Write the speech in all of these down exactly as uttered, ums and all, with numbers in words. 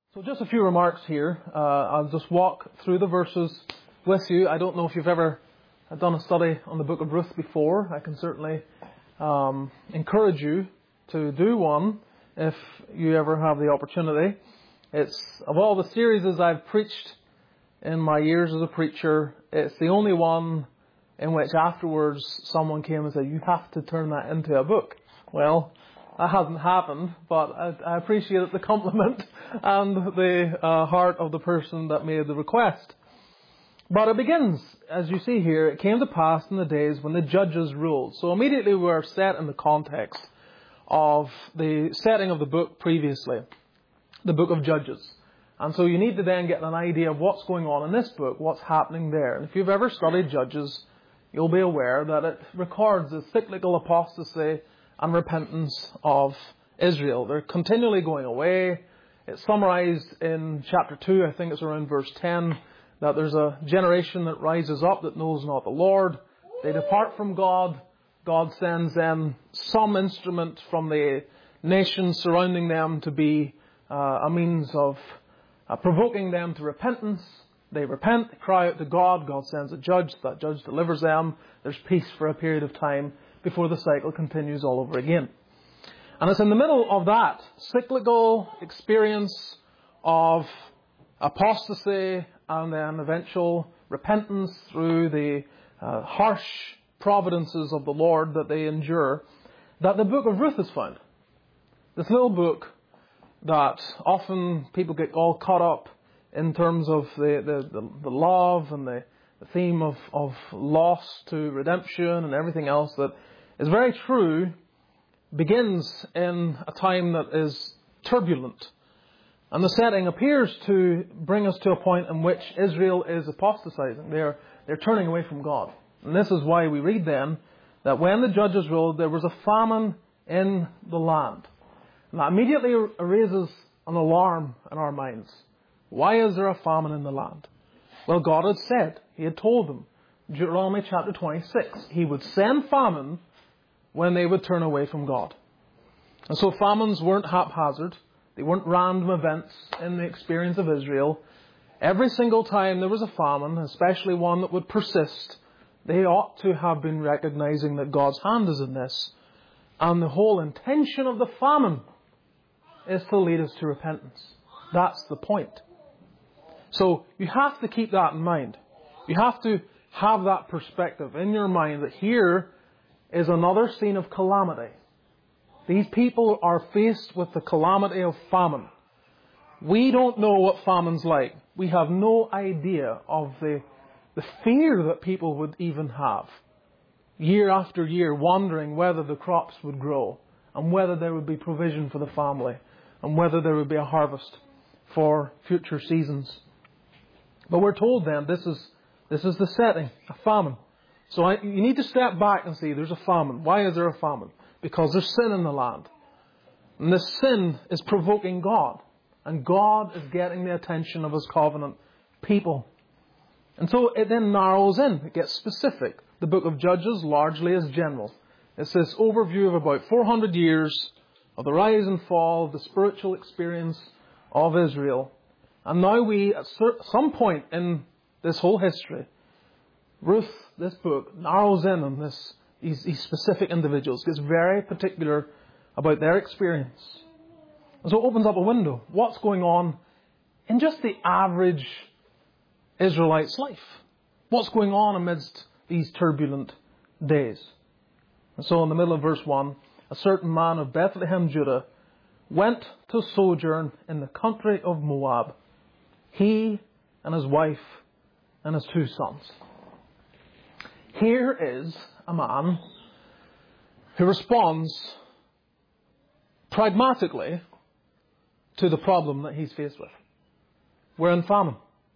So just a few remarks here. Uh, I'll just walk through the verses with you. I don't know if you've ever done a study on the book of Ruth before. I can certainly um, encourage you to do one if you ever have the opportunity. It's, of all the series I've preached in my years as a preacher, it's the only one in which afterwards someone came and said, you have to turn that into a book. Well, that hasn't happened, but I, I appreciate the compliment and the uh, heart of the person that made the request. But it begins, as you see here, it came to pass in the days when the judges ruled. So immediately we are set in the context of the setting of the book previously, the book of Judges. And so you need to then get an idea of what's going on in this book, what's happening there. And if you've ever studied Judges, you'll be aware that it records the cyclical apostasy and repentance of Israel. They're continually going away. It's summarized in chapter two, I think it's around verse ten, that there's a generation that rises up that knows not the Lord. They depart from God. God sends them some instrument from the nations surrounding them to be uh, a means of uh, provoking them to repentance. They repent, they cry out to God. God sends a judge. That judge delivers them. There's peace for a period of time before the cycle continues all over again. And it's in the middle of that cyclical experience of apostasy and then eventual repentance through the uh, harsh providences of the Lord that they endure, that the book of Ruth is found. This little book that often people get all caught up in terms of the, the, the, the love and the, the theme of, of loss to redemption and everything else that is very true, begins in a time that is turbulent. And the setting appears to bring us to a point in which Israel is apostatizing. They're, they're turning away from God. And this is why we read then that when the judges ruled, there was a famine in the land. And that immediately raises an alarm in our minds. Why is there a famine in the land? Well, God had said, He had told them, Deuteronomy chapter twenty-six, He would send famine when they would turn away from God. And so famines weren't haphazard. They weren't random events in the experience of Israel. Every single time there was a famine, especially one that would persist, they ought to have been recognizing that God's hand is in this. And the whole intention of the famine is to lead us to repentance. That's the point. So you have to keep that in mind. You have to have that perspective in your mind that here is another scene of calamity. These people are faced with the calamity of famine. We don't know what famine's like. We have no idea of the, the fear that people would even have. Year after year, wondering whether the crops would grow and whether there would be provision for the family and whether there would be a harvest for future seasons. But we're told then this is, this is the setting, a famine. So I, you need to step back and see there's a famine. Why is there a famine? Because there's sin in the land. And this sin is provoking God. And God is getting the attention of His covenant people. And so it then narrows in. It gets specific. The book of Judges largely is general. It's this overview of about four hundred years of the rise and fall of the spiritual experience of Israel. And now we, at some point in this whole history, Ruth, this book, narrows in on this, these, these specific individuals, gets very particular about their experience. And so it opens up a window. What's going on in just the average Israelite's life? What's going on amidst these turbulent days? And so in the middle of verse one, a certain man of Bethlehem, Judah, went to sojourn in the country of Moab, he and his wife and his two sons. Here is a man who responds pragmatically to the problem that he's faced with. We're in famine.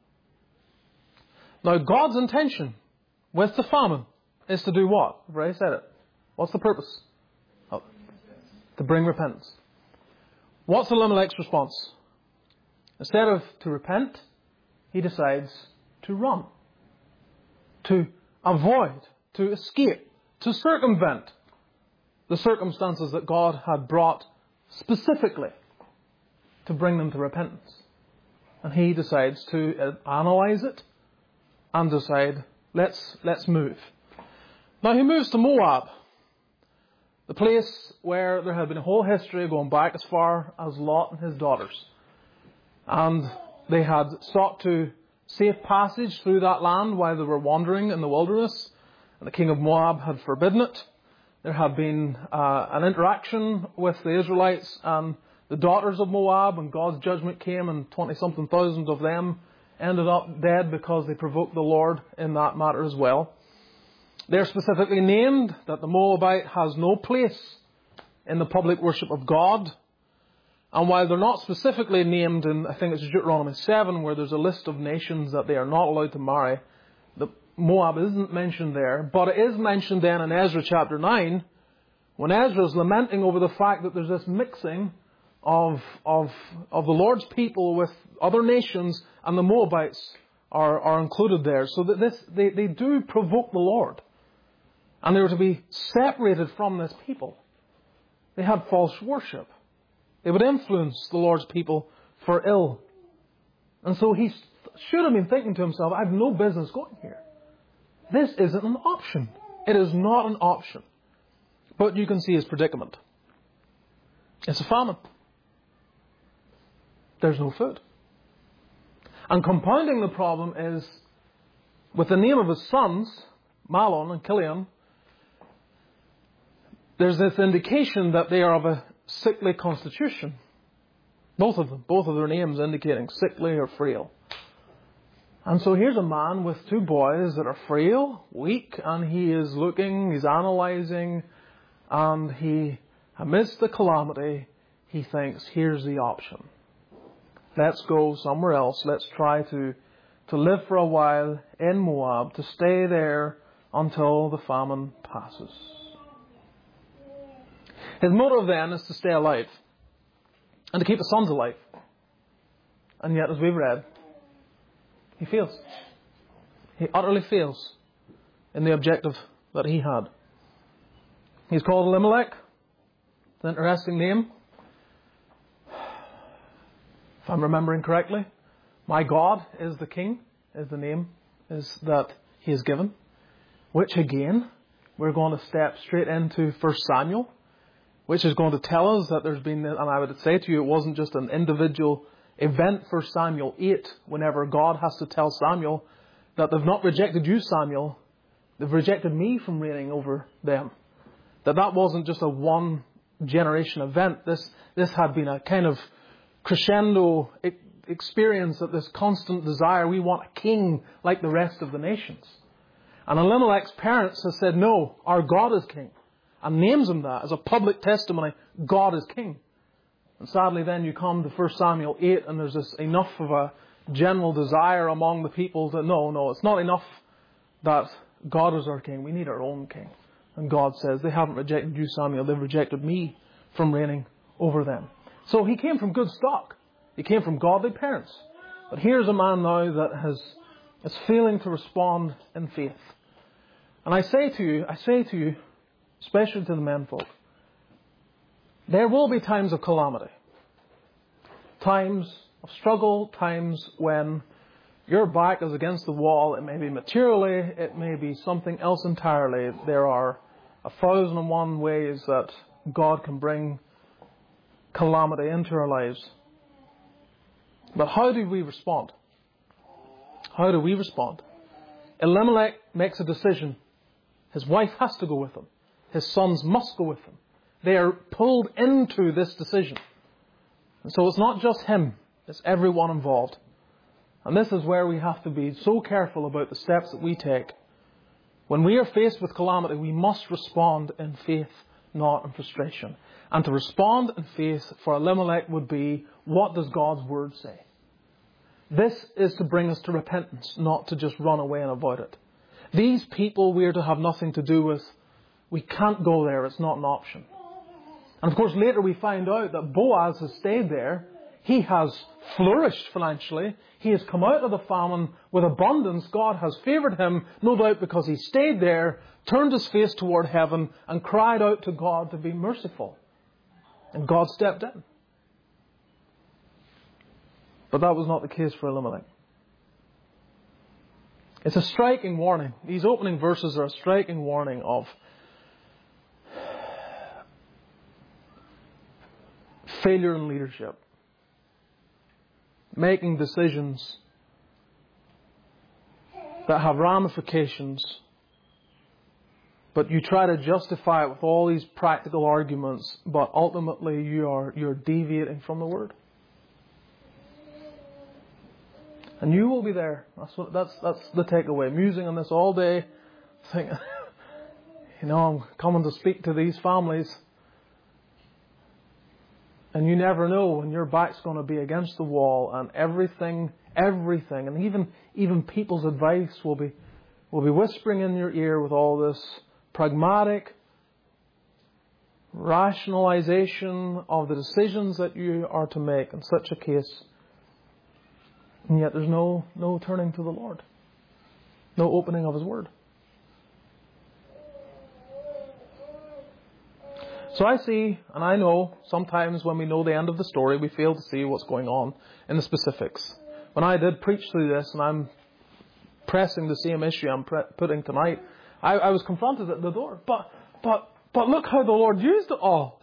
Now, God's intention with the famine is to do what? I've already said it. What's the purpose? Oh, to bring repentance. What's Elimelech's response? Instead of to repent, he decides to run. To avoid, to escape, to circumvent the circumstances that God had brought specifically to bring them to repentance. And he decides to analyze it and decide, let's, let's move. Now he moves to Moab, the place where there had been a whole history going back as far as Lot and his daughters. And they had sought to safe passage through that land while they were wandering in the wilderness. And the king of Moab had forbidden it. There had been uh, an interaction with the Israelites and the daughters of Moab, and God's judgment came, and twenty-something thousand of them ended up dead because they provoked the Lord in that matter as well. They're specifically named that the Moabite has no place in the public worship of God. And while they're not specifically named in, I think it's Deuteronomy seven, where there's a list of nations that they are not allowed to marry, the Moab isn't mentioned there. But it is mentioned then in Ezra chapter nine, when Ezra is lamenting over the fact that there's this mixing of, of, of the Lord's people with other nations, and the Moabites are, are included there. So that this, they, they do provoke the Lord. And they were to be separated from this people. They had false worship. They would influence the Lord's people for ill. And so he should have been thinking to himself, I have no business going here. This isn't an option. It is not an option. But you can see his predicament. It's a famine. There's no food. And compounding the problem is, with the name of his sons, Mahlon and Chilion, there's this indication that they are of a sickly constitution. Both of them. Both of their names indicating sickly or frail. And so here's a man with two boys that are frail, weak, and he is looking, he's analysing, and he, amidst the calamity, he thinks, here's the option. Let's go somewhere else. Let's try to, to live for a while in Moab, to stay there until the famine passes. His motive then is to stay alive and to keep the sons alive. And yet, as we've read, he fails. He utterly fails in the objective that he had. He's called Elimelech. It's an interesting name. If I'm remembering correctly, my God is the king, is the name is that he is given. Which again, we're going to step straight into First Samuel, which is going to tell us that there's been, and I would say to you, it wasn't just an individual event. First Samuel eight, whenever God has to tell Samuel that they've not rejected you, Samuel, they've rejected me from reigning over them. That that wasn't just a one generation event. This, this had been a kind of crescendo experience, that this constant desire, we want a king like the rest of the nations. And Elimelech's parents have said, no, our God is king. And names him that as a public testimony, God is king. And sadly then you come to First Samuel eight, and there's this enough of a general desire among the people that no, no, it's not enough that God is our king. We need our own king. And God says, they haven't rejected you, Samuel, they've rejected me from reigning over them. So he came from good stock. He came from godly parents. But here's a man now that has is failing to respond in faith. And I say to you, I say to you, especially to the menfolk, there will be times of calamity. Times of struggle, times when your back is against the wall. It may be materially, it may be something else entirely. There are a thousand and one ways that God can bring calamity into our lives. But how do we respond? How do we respond? Elimelech makes a decision. His wife has to go with him. His sons must go with him. They are pulled into this decision. And so it's not just him, it's everyone involved. And this is where we have to be so careful about the steps that we take. When we are faced with calamity, we must respond in faith, not in frustration. And to respond in faith for Elimelech would be, what does God's word say? This is to bring us to repentance, not to just run away and avoid it. These people we are to have nothing to do with. We can't go there. It's not an option. And of course, later we find out that Boaz has stayed there. He has flourished financially. He has come out of the famine with abundance. God has favoured him, no doubt because he stayed there, turned his face toward heaven, and cried out to God to be merciful. And God stepped in. But that was not the case for Elimelech. It's a striking warning. These opening verses are a striking warning of failure in leadership. Making decisions that have ramifications, but you try to justify it with all these practical arguments, but ultimately you are you're deviating from the Word. And you will be there. That's what that's that's the takeaway. Musing on this all day, thinking, you know, I'm coming to speak to these families. And you never know when your back's going to be against the wall, and everything, everything, and even even people's advice will be will be whispering in your ear with all this pragmatic rationalization of the decisions that you are to make in such a case. And yet there's no no turning to the Lord. No opening of His Word. So I see, and I know, sometimes when we know the end of the story, we fail to see what's going on in the specifics. When I did preach through this, and I'm pressing the same issue I'm pre- putting tonight, I, I was confronted at the door. But, but, but look how the Lord used it all.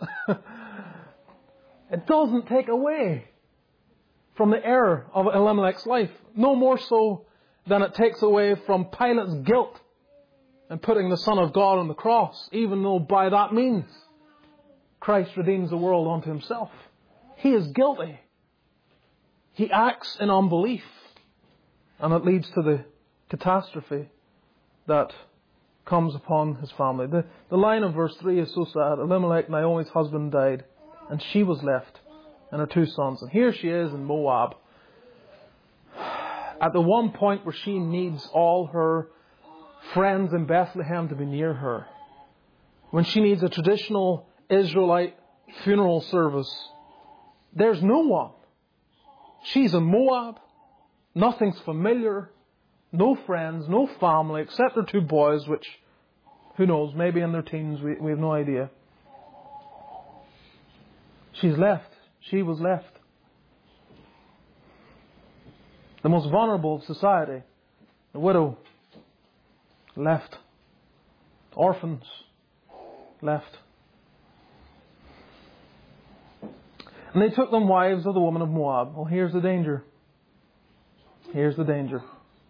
It doesn't take away from the error of Elimelech's life. No more so than it takes away from Pilate's guilt in putting the Son of God on the cross, even though by that means Christ redeems the world unto Himself. He is guilty. He acts in unbelief. And it leads to the catastrophe that comes upon his family. The, the line of verse three is so sad. Elimelech, Naomi's husband, died, and she was left, and her two sons. And here she is in Moab, at the one point where she needs all her friends in Bethlehem to be near her. When she needs a traditional Israelite funeral service, there's no one. She's in Moab. Nothing's familiar. No friends, no family, except her two boys, which, who knows, maybe in their teens, we, we have no idea. She's left. She was left. The most vulnerable of society, the widow, left. Orphans, left. And they took them wives of the woman of Moab. Well, here's the danger. Here's the danger.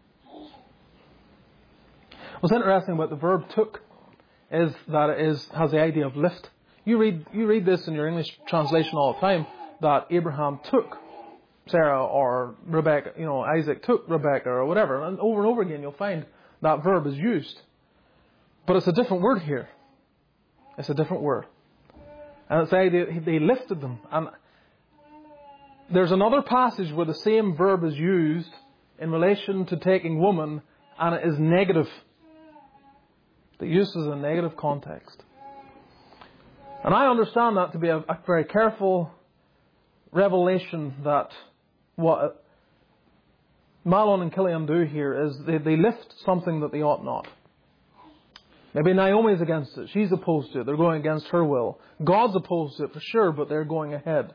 What's interesting about the verb took is that it is has the idea of lift. You read you read this in your English translation all the time, that Abraham took Sarah, or Rebecca, you know, Isaac took Rebecca, or whatever. And over and over again you'll find that verb is used. But it's a different word here. It's a different word. And it's the idea they lifted them. And there's another passage where the same verb is used in relation to taking woman, and it is negative. The use is a negative context. And I understand that to be a, a very careful revelation that what Mahlon and Killian do here is they, they lift something that they ought not. Maybe Naomi is against it. She's opposed to it. They're going against her will. God's opposed to it for sure, but they're going ahead.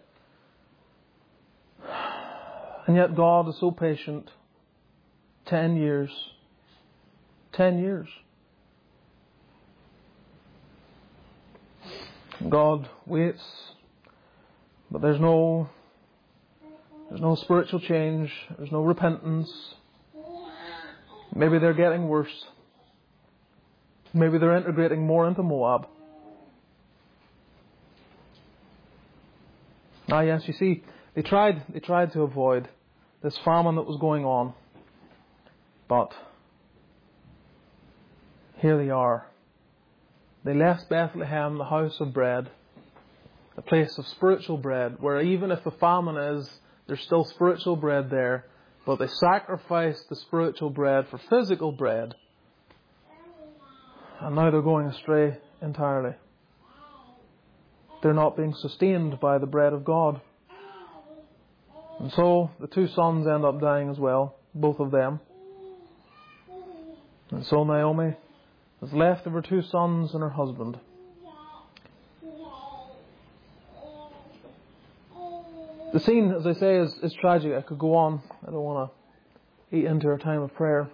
And yet God is so patient. Ten years. Ten years. God waits, but there's no there's no spiritual change. There's no repentance. Maybe they're getting worse. Maybe they're integrating more into Moab. Ah, yes, you see, they tried they tried to avoid this famine that was going on. But here they are. They left Bethlehem, the house of bread, the place of spiritual bread, where even if the famine is, there's still spiritual bread there. But they sacrificed the spiritual bread for physical bread. And now they're going astray entirely. They're not being sustained by the bread of God. And so the two sons end up dying as well, both of them. And so Naomi is left of her two sons and her husband. The scene, as I say, is, is tragic. I could go on. I don't want to eat into our time of prayer.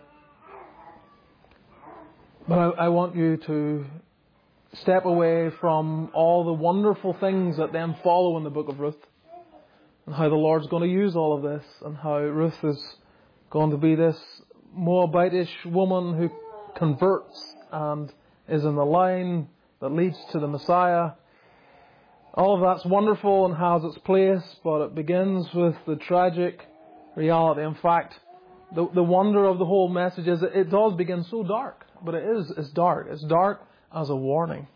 But I, I want you to step away from all the wonderful things that then follow in the book of Ruth, and how the Lord's going to use all of this, and how Ruth is going to be this Moabitish woman who converts and is in the line that leads to the Messiah. All of that's wonderful and has its place, but it begins with the tragic reality. In fact, the, the wonder of the whole message is that it does begin so dark, but it is it's dark. It's dark as a warning.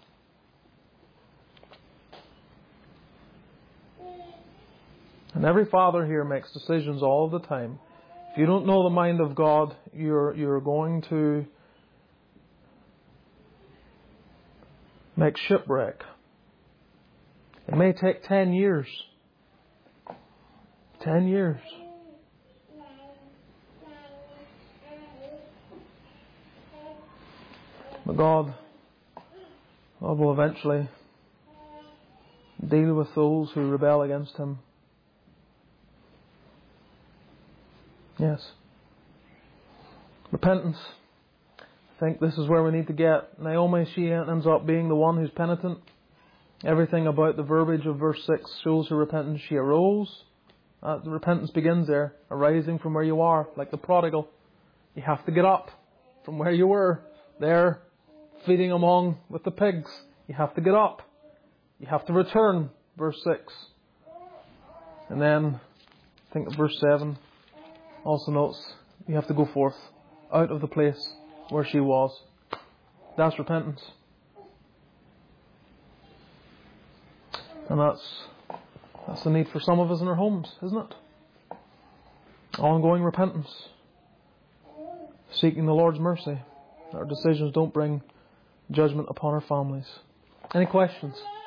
And every father here makes decisions all the time. If you don't know the mind of God, you're you're going to make shipwreck. It may take ten years. Ten years. But God, God will eventually deal with those who rebel against Him. Yes. Repentance. I think this is where we need to get. Naomi, she ends up being the one who's penitent. Everything about the verbiage of verse six shows her repentance. She arose. Uh, the repentance begins there. Arising from where you are, like the prodigal. You have to get up from where you were. There, feeding among with the pigs. You have to get up. You have to return. Verse six. And then, I think verse seven also notes, you have to go forth out of the place where she was. That's repentance. And that's that's the need for some of us in our homes, isn't it? Ongoing repentance. Seeking the Lord's mercy. Our decisions don't bring judgment upon our families. Any questions?